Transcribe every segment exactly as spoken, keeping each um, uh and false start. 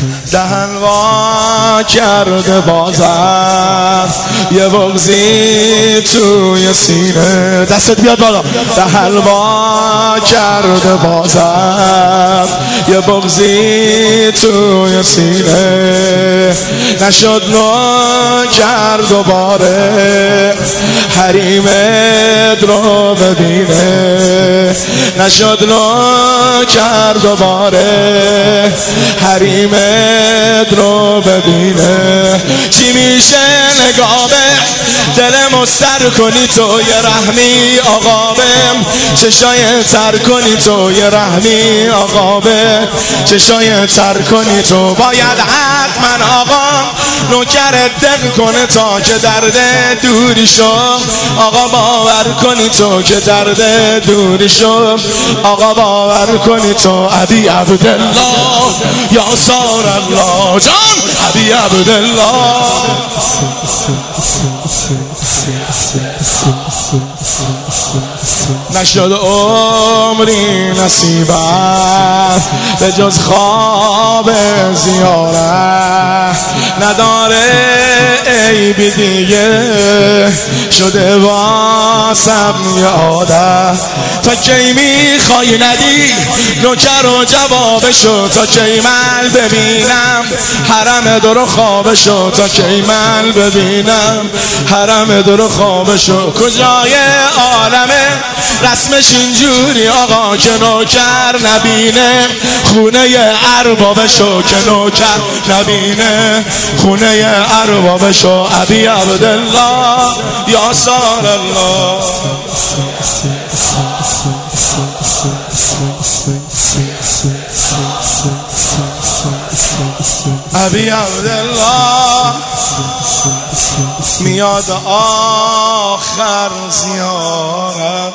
دهن وا کرده بازم یه بغضی توی سینه، دستت بیاد بالا. دهن وا کرده بازم یه بغضی توی سینه، نشد نو کرد دوباره حریمت رو ببینه، نشد نو کرد دوباره حریمت رو ببینه. چی میشه نگاه به دل مستر کنی تو یه رحمی آقا بهم، چشای تر کنی تو یه رحمی آقا بهم، چشای تر کنی تو. باید حتما آقا نوکرت دق کنه تا که درد دوری شو آقا باور کنی تو که درد دوری شو آقا باور کنی تو. عبی عبدالله یا سار الله جان عبی عبدالله. نشد عمری نصیبم به جز خواب زیارت، نداره عیبی دیگه شده واسم یه عادت. تا کی میخوای ندی نوکر و جوابشو، تا کی من ببینم حرم درو خوابشو، تا کی من ببینم حرم درو خوابشو. کجای عالمه رسمش اینجوری آقا که نوکر نبینه خونه اربابشو، که نوکر نبینه خونه اربابشو. عبی عبدالله یا سار الله. عبی عبدالله میاد آخر زیارت،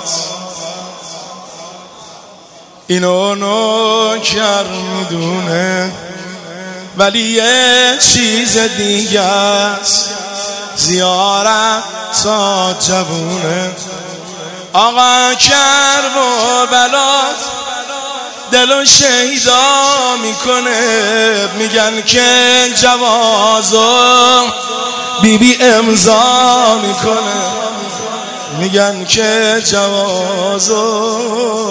اینو نوکر میدونه ولی یه چیز دیگه است، زیارت تا جوونه. آقا کرب و بلاد دلو شیدا میکنه، میگن که جوازو بی بی امضا میکنه، میگن که جوازو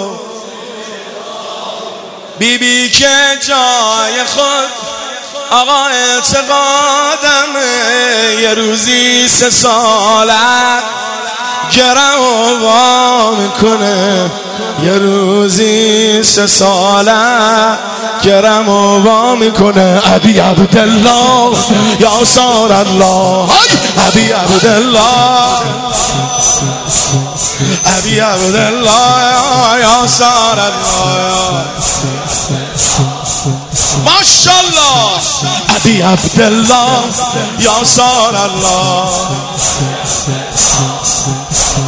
بی بی که جای خود آقا اعتقادمه، یه روزی سه سالت گرم و وا میکنه، یه روزی سه ساله گرم و وا میکنه. عبی عبدالله یا سار الله عبی عبدالله عبی عبدالله یا سار الله. ماشاءالله عبی عبدالله یا سار الله.